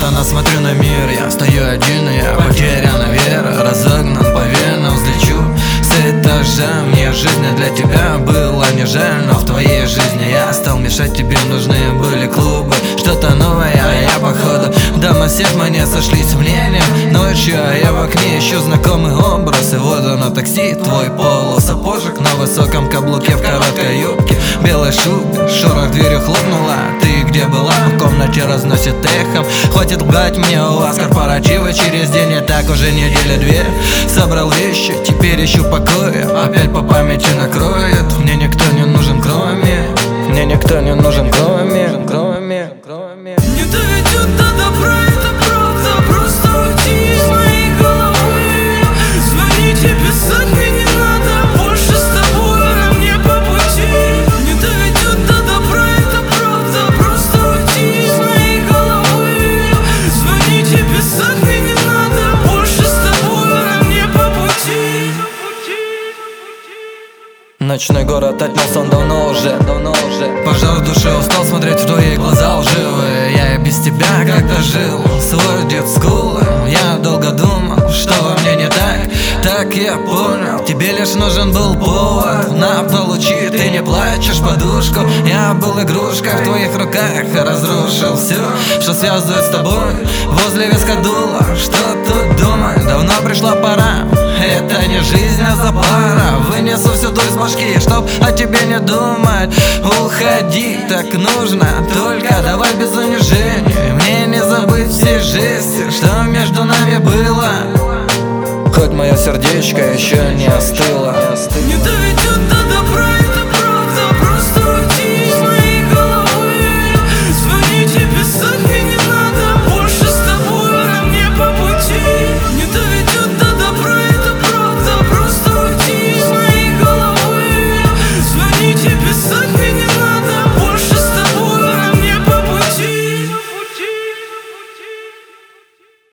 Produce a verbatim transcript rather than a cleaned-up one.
запутанно смотрю на мир. Я стою один, и я потеряна вера. Разогнан по венам, взлечу с этажа. Мне жизнь для тебя была не жаль, но в твоей жизни я стал мешать. Тебе нужны были клубы, что-то новое, а я походу дома всех мы не сошлись мнением. Ночью, а я в окне ищу знакомый образ. И вот оно такси, твой полусапожек на высоком каблуке в короткой юбке, белой шубе, шорох дверью хлопнула. Ты где была? В комнате разносит эхом. Хватит лгать мне, у вас корпоративы через день. И так уже неделя две. Собрал вещи, теперь ищу покоя. Опять по памяти накроет. Мне никто не нужен кроме. Мне никто не нужен кроме. Кроме, кроме. Не доведет до добра, это правда. Просто уйти из моей головы. Звонить и писать мне не надо. Больше с тобой мне по пути. Не доведет до добра, это правда. Просто уйти из моей головы. Звонить и писать мне не надо. Больше с тобой мне по пути. Ночной город отнес он давно уже, давно уже. Пожар в душе, устал смотреть в твои глаза лживые. Я и без тебя как-то жил, сводит скулы. Я долго думал, что во мне не так. Так я понял, тебе лишь нужен был повод. На получи, ты не плачешь подушку. Я был игрушкой в твоих руках, разрушил все, что связывает с тобой. Возле виска дуло, что тут думать? Давно пришла пора. Это не жизнь, а запара. Вынесу всю дурь из башки, чтоб о тебе не думать. Уходи, так нужно, только давай без унижения. Мне не забыть все жести, что между нами было. Хоть мое сердечко еще не остыло.